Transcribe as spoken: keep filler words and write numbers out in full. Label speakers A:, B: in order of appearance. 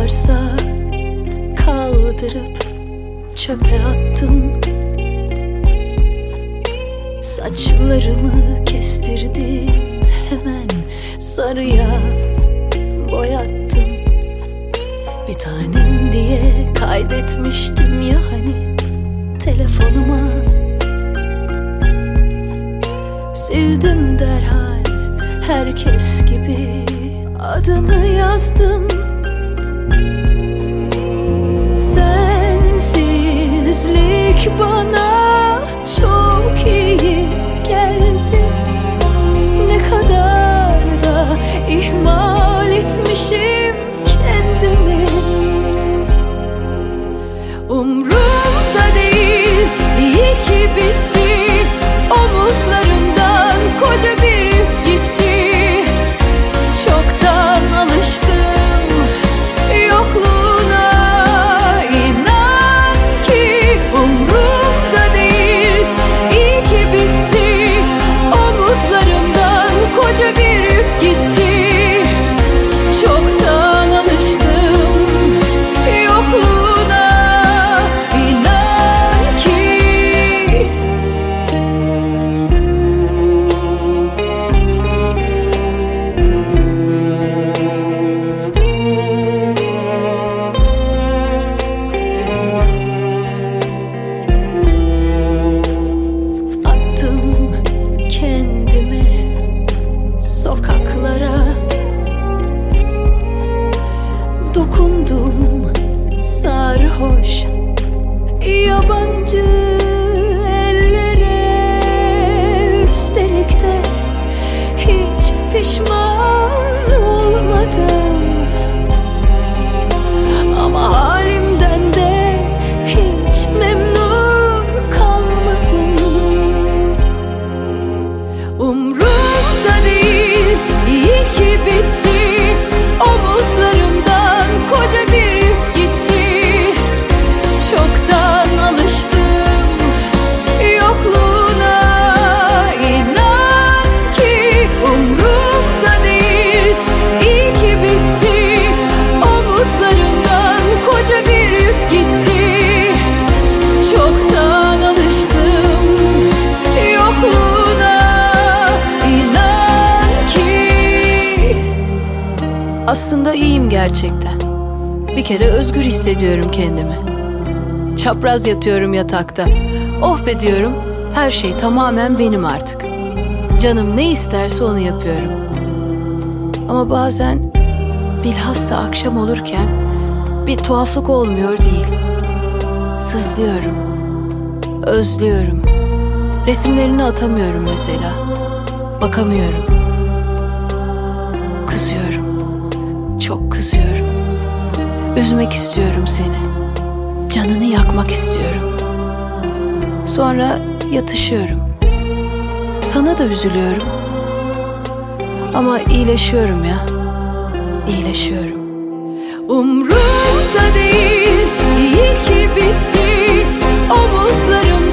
A: varsa kaldırıp çöpe attım. Saçlarımı kestirdim, hemen sarıya boyattım. Bir tanem diye kaydetmiştim ya hani telefonuma. Sildim derhal herkes gibi, adını yazdım. Sensizlik bana çok iyi geldi. Ne kadar da ihmal etmişim kendimi. Umrumda değil, iyi ki bitti. Omuzlarımdan koca bir yük gitti. Çoktan alıştım yokluğuna. İnan ki umrumda değil, iyi ki bitti. Omuzlarımdan koca bir yük gitti. Çoktan alıştım yokluğuna. İnan ki. Attım kendimi sokaklara, dokundum sarhoş yabancı ellere. Üstelik de hiç pişman olmadım. Ama halimden de hiç memnun kalmadım. Umrumda değil, iyi ki bitti. Omuzlarımdan koca bir yük gitti. Çoktan alıştım yokluğuna. İnan ki umrumda değil, iyi ki bitti. Omuzlarımdan koca bir yük gitti. Çoktan alıştım yokluğuna. İnan ki. Aslında iyiyim gerçekten. Bir kere özgür hissediyorum kendimi. Çapraz yatıyorum yatakta. Oh be diyorum, her şey tamamen benim artık. Canım ne isterse onu yapıyorum. Ama bazen, bilhassa akşam olurken, bir tuhaflık olmuyor değil. Sızlıyorum, özlüyorum. Resimlerini atamıyorum mesela. Bakamıyorum. Kızıyorum. Çok kızıyorum. Üzmek istiyorum seni. Canını yakmak istiyorum. Sonra yatışıyorum. Sana da üzülüyorum. Ama iyileşiyorum ya. İyileşiyorum. Umrumda değil, iyi ki bitti. Omuzlarım